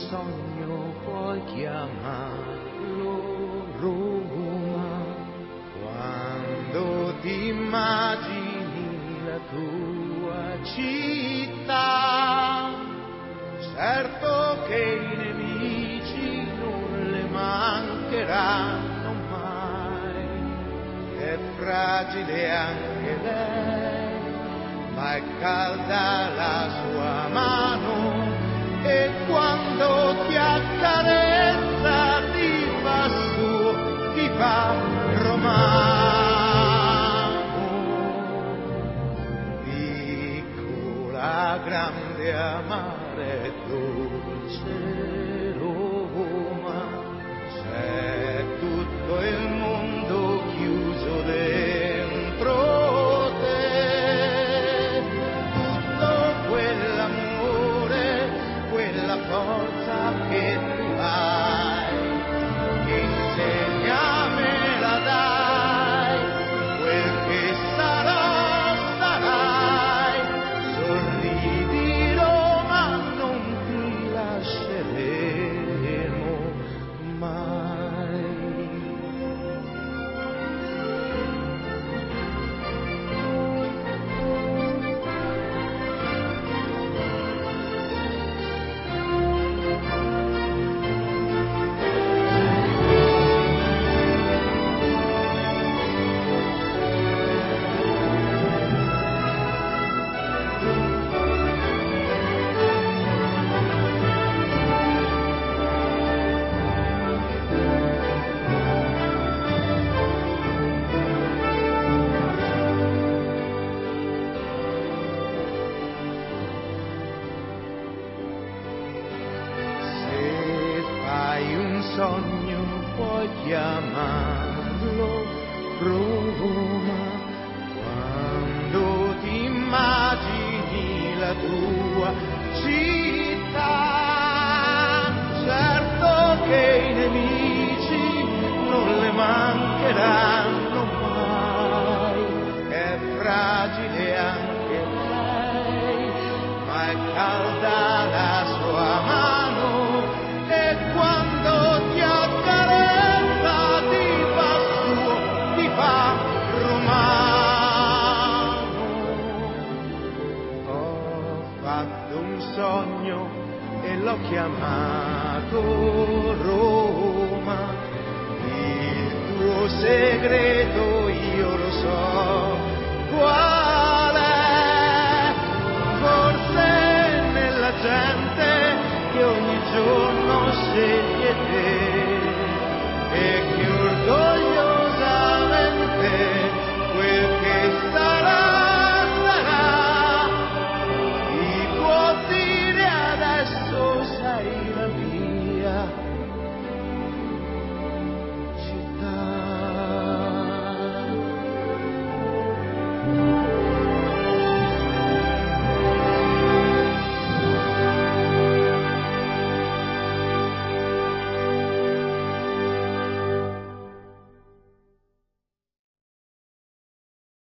sogno puoi chiamarlo Roma, quando ti immagini la tua città, certo che i nemici non le mancheranno mai, è fragile anche lei, ma è calda la sua mano, e quando ti accarezza ti fa su, ti fa romano. Piccola, grande, amare e dolce Roma, c'è tutto il mondo chiuso dentro te, tutto quell'amore, quella forza che tu hai, che insegname la dai, quel che sarà, sarai, sorridi Roma, non ti lasceremo mai. Se fai un sogno puoi chiamarlo Roma, quando ti immagini la tua città, certo che i nemici non le mancheranno mai, è fragile anche lei, ma è calda la sua mano, e quando ti accarezza ti fa suo, ti fa romano. Ho fatto un sogno e l'ho chiamato Roma, il tuo segreto